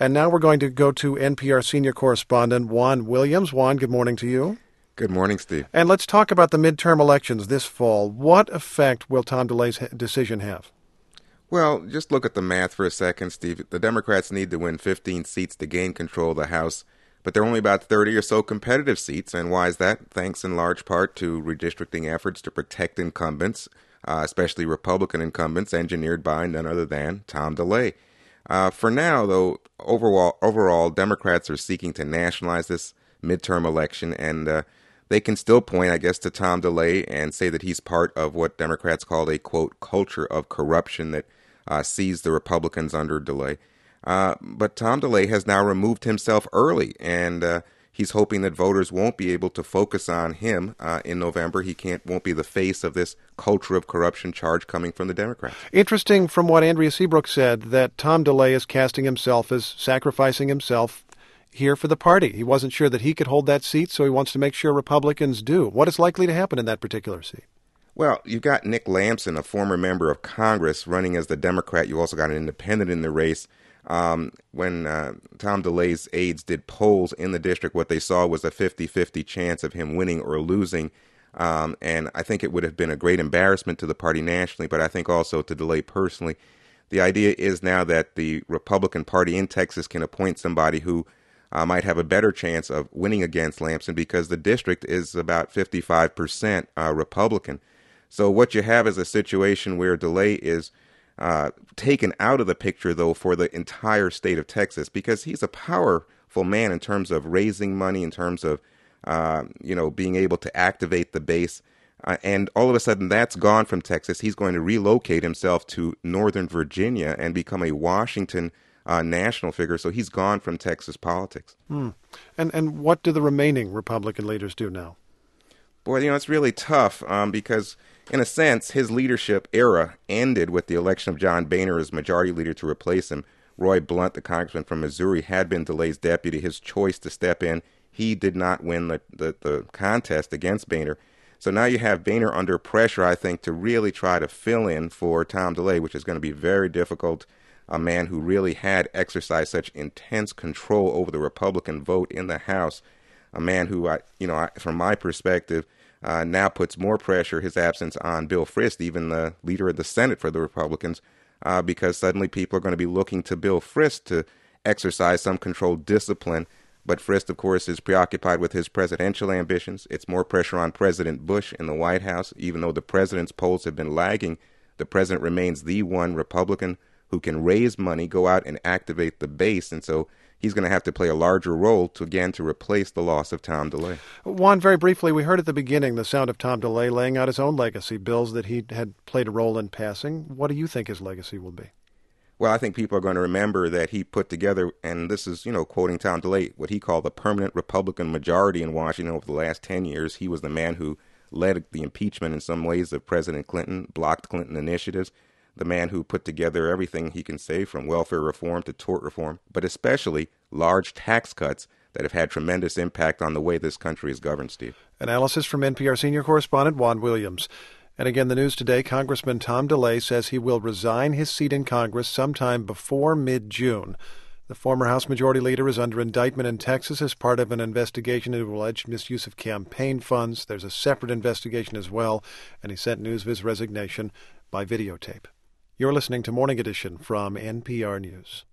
And now we're going to go to NPR senior correspondent Juan Williams. Juan, good morning to you. Good morning, Steve. And let's talk about the midterm elections this fall. What effect will Tom DeLay's decision have? Well, just look at the math for a second, Steve. The Democrats need to win 15 seats to gain control of the House, but there are only about 30 or so competitive seats. And why is that? Thanks in large part to redistricting efforts to protect incumbents, especially Republican incumbents, engineered by none other than Tom DeLay. For now, though, overall, Democrats are seeking to nationalize this midterm election, and they can still point, I guess, to Tom DeLay and say that he's part of what Democrats call a, quote, culture of corruption that sees the Republicans under DeLay. But Tom DeLay has now removed himself early, and he's hoping that voters won't be able to focus on him in November. He won't be the face of this culture of corruption charge coming from the Democrats. Interesting from what Andrea Seabrook said, that Tom DeLay is casting himself as sacrificing himself here for the party. He wasn't sure that he could hold that seat, so he wants to make sure Republicans do. What is likely to happen in that particular seat? Well, you've got Nick Lampson, a former member of Congress, running as the Democrat. You also got an independent in the race. When Tom DeLay's aides did polls in the district, what they saw was a 50-50 chance of him winning or losing. And I think it would have been a great embarrassment to the party nationally, but I think also to DeLay personally. The idea is now that the Republican Party in Texas can appoint somebody who might have a better chance of winning against Lampson because the district is about 55% Republican. So what you have is a situation where DeLay is taken out of the picture, though, for the entire state of Texas because he's a powerful man in terms of raising money, in terms of, being able to activate the base. And all of a sudden, that's gone from Texas. He's going to relocate himself to Northern Virginia and become a Washington national figure. So he's gone from Texas politics. And what do the remaining Republican leaders do now? Boy, it's really tough because, in a sense, his leadership era ended with the election of John Boehner as majority leader to replace him. Roy Blunt, the congressman from Missouri, had been DeLay's deputy, his choice to step in. He did not win the contest against Boehner. So now you have Boehner under pressure, I think, to really try to fill in for Tom DeLay, which is going to be very difficult. A man who really had exercised such intense control over the Republican vote in the House. A man who, from my perspective, now puts more pressure, his absence, on Bill Frist, even the leader of the Senate for the Republicans, because suddenly people are going to be looking to Bill Frist to exercise some controlled discipline. But Frist, of course, is preoccupied with his presidential ambitions. It's more pressure on President Bush in the White House. Even though the president's polls have been lagging, the president remains the one Republican who can raise money, go out and activate the base. And so he's going to have to play a larger role to replace the loss of Tom DeLay. Juan, very briefly, we heard at the beginning the sound of Tom DeLay laying out his own legacy, bills that he had played a role in passing. What do you think his legacy will be? Well, I think people are going to remember that he put together, and this is, quoting Tom DeLay, what he called the permanent Republican majority in Washington over the last 10 years. He was the man who led the impeachment in some ways of President Clinton, blocked Clinton initiatives. The man who put together everything he can say from welfare reform to tort reform, but especially large tax cuts that have had tremendous impact on the way this country is governed, Steve. Analysis from NPR senior correspondent Juan Williams. And again, the news today, Congressman Tom DeLay says he will resign his seat in Congress sometime before mid-June. The former House Majority Leader is under indictment in Texas as part of an investigation into alleged misuse of campaign funds. There's a separate investigation as well, and he sent news of his resignation by videotape. You're listening to Morning Edition from NPR News.